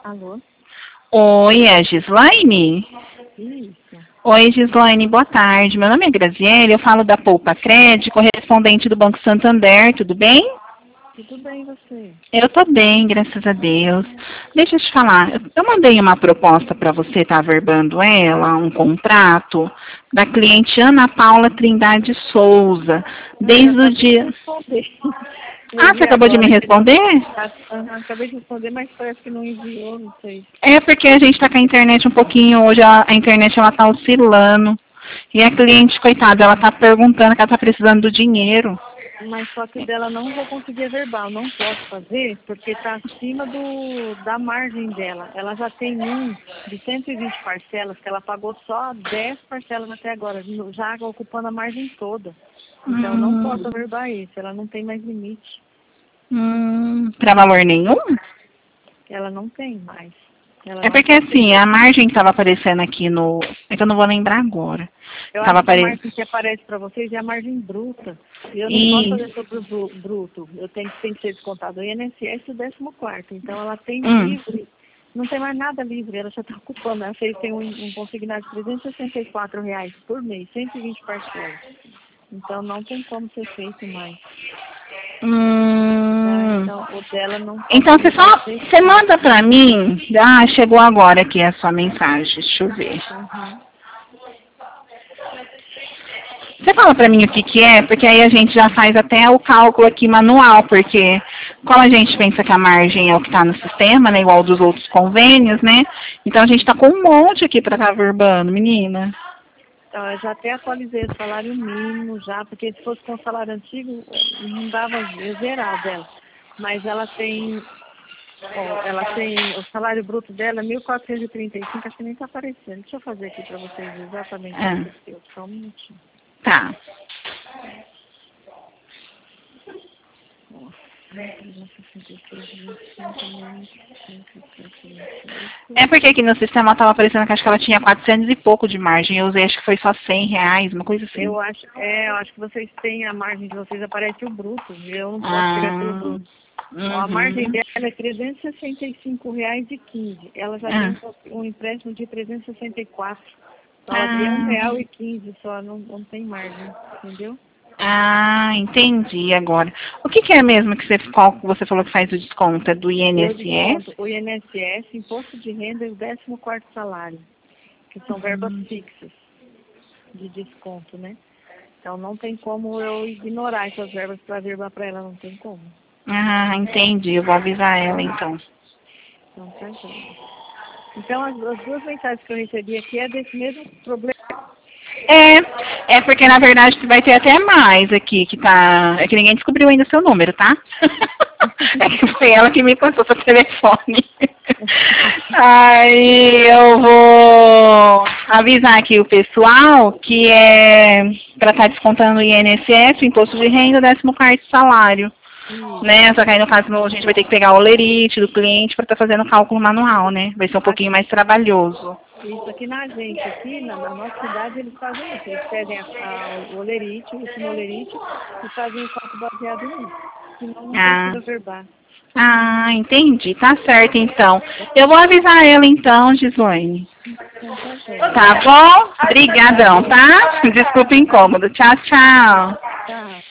Alô? Oi, é a Gislaine? Isso. Oi, Gislaine, boa tarde. Meu nome é Graziele, eu falo da Poupa Crédito, correspondente do Banco Santander, tudo bem? Tudo bem, você? Eu tô bem, graças a Deus. Deixa eu te falar, eu mandei uma proposta para você estar averbando ela, um contrato, da cliente Ana Paula Trindade Souza, Não, eu desde o acabei de dia... responder. Eu Ah, você vi acabou de me agora que não. responder? Acabei de responder, mas parece que não enviou, não sei. É porque a gente está com a internet um pouquinho, hoje a internet ela tá oscilando. E a cliente, coitada, ela tá perguntando que ela tá precisando do dinheiro. Mas só que dela não vou conseguir verbal, não posso fazer, porque está acima da margem dela. Ela já tem um de 120 parcelas, que ela pagou só 10 parcelas até agora, já ocupando a margem toda. Então eu não posso averbar isso, ela não tem mais limite. Para valor nenhum? Ela não tem mais. Ela É não porque pode assim, ter. a margem que estava aparecendo aqui no... É que eu não vou lembrar agora. Eu Tava acho que a aparecendo... margem que aparece para vocês é a margem bruta. E eu não posso E... fazer sobre o bruto. Eu tem que ser descontado o INSS e o 14º. Então ela tem livre. Não tem mais nada livre, ela já está ocupando. Ela tem um consignado de R$ 364 por mês, 120 parcelas. Então não tem como ser feito mais. Tá? Então o dela não pode Então ser você manda para mim... Ah, chegou agora aqui a sua mensagem, deixa eu ver. Uhum. Você fala para mim o que que é, porque aí a gente já faz até o cálculo aqui manual, porque como a gente pensa que a margem é o que está no sistema, né, igual dos outros convênios, né? Então a gente está com um monte aqui para estar verbando, menina. Então, eu já até atualizei o salário mínimo já, porque se fosse com o salário antigo, não dava zerar dela. Mas ela tem, o salário bruto dela é 1.435, acho que nem está aparecendo. Deixa eu fazer aqui para vocês exatamente o que deu, só um minutinho. Tá. É porque aqui no sistema estava aparecendo que acho que ela tinha 400 e pouco de margem. Eu usei, acho que foi só R$ 100, uma coisa assim. Eu acho que vocês têm a margem de vocês, aparece o bruto. Eu não posso pegar pelo bruto. A margem dela é R$ 365,15. Ela já tem um empréstimo de 364. Então ela tem R$ 1,15 só, não tem margem, entendeu? Ah, entendi agora. O que que é mesmo que qual que você falou que faz o desconto? É do INSS? O INSS, Imposto de Renda e o 14º salário, que são verbas fixas de desconto, né? Então não tem como eu ignorar essas verbas para verbar para ela, não tem como. Ah, entendi. Eu vou avisar ela então. Então tá bom. Então as duas mensagens que eu recebi aqui é desse mesmo problema. É porque na verdade vai ter até mais aqui, que tá. É que ninguém descobriu ainda o seu número, tá? É que foi ela que me passou seu telefone. Aí eu vou avisar aqui o pessoal que é para estar descontando o INSS, o imposto de renda, 14º salário. Né? Só que aí no caso a gente vai ter que pegar o olerite do cliente para estar fazendo o cálculo manual, né? Vai ser um pouquinho mais trabalhoso. Isso aqui na gente, aqui na nossa cidade, eles fazem isso. Eles pedem o olerite, o último olerite, e fazem o cálculo baseado nisso. Senão não precisa verbar. Ah, entendi. Tá certo, então. Eu vou avisar ela, então, Gislaine. Tá bom? Obrigadão, tá? Desculpa o incômodo. Tchau, tchau. Tchau.